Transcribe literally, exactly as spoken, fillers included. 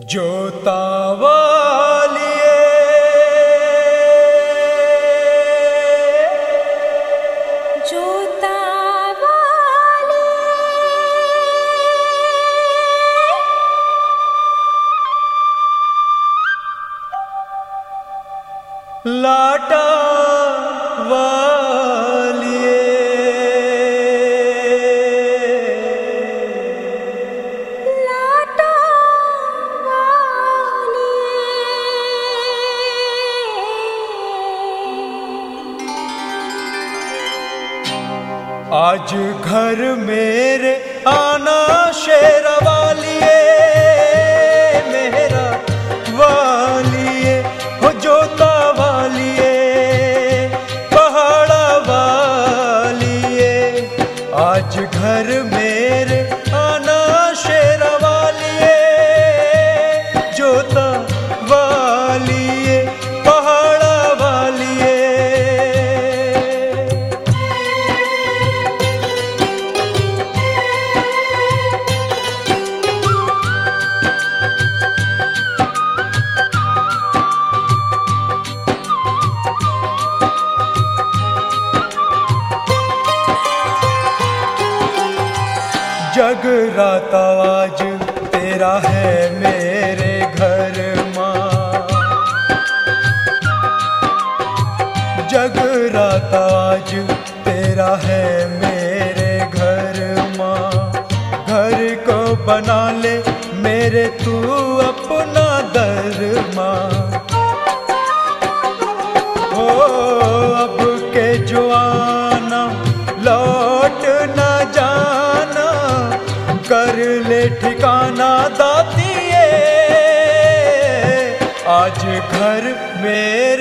जोता वालिए जोता वालिए लाटा वालिए लाटा आज घर मेरे आना शेरा वालिए मेरा वालिए हो जोता वालिए पहाड़ा वालिए। आज घर मेरे आना शेरा वालिए जोता वालिए पहाड़ा वालिए। जगराता आज तेरा है मेरे घर माँ, जगराता आज तेरा है मेरे घर माँ। घर को बना ले मेरे तू अपना दर माँ। ओ अब के जो आना लौट न जाना कर ले ठिकाना दातिए। आज घर मेरे